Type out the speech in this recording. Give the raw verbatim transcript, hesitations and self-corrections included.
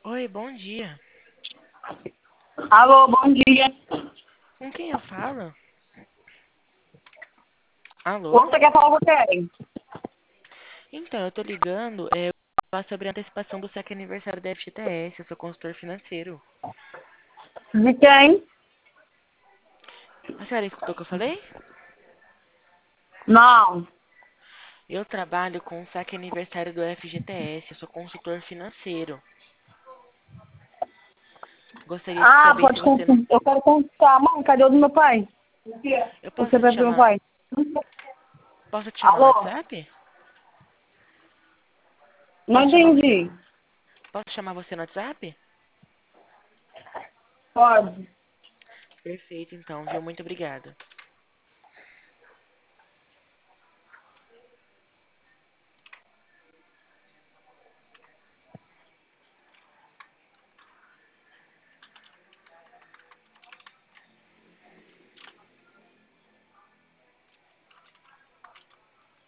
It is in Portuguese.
Oi, bom dia. Alô, bom dia. Com quem eu falo? Alô? Você quer falar com quem? Então, eu tô ligando é, pra falar sobre a antecipação do saque aniversário da F G T S. Eu sou consultor financeiro. De quem? A senhora escutou o que eu falei? Não. Eu trabalho com o saque aniversário do F G T S. Eu sou consultor financeiro. Gostaria de Ah, saber se pode você... consultar. Eu quero consultar. Mãe, cadê o do meu pai? Eu Você posso te vai pro meu chamar... pai? Posso te chamar no Alô? WhatsApp? Não Posso chamar você... entendi. Posso chamar você no WhatsApp? Pode. Perfeito, então, viu? Muito obrigada.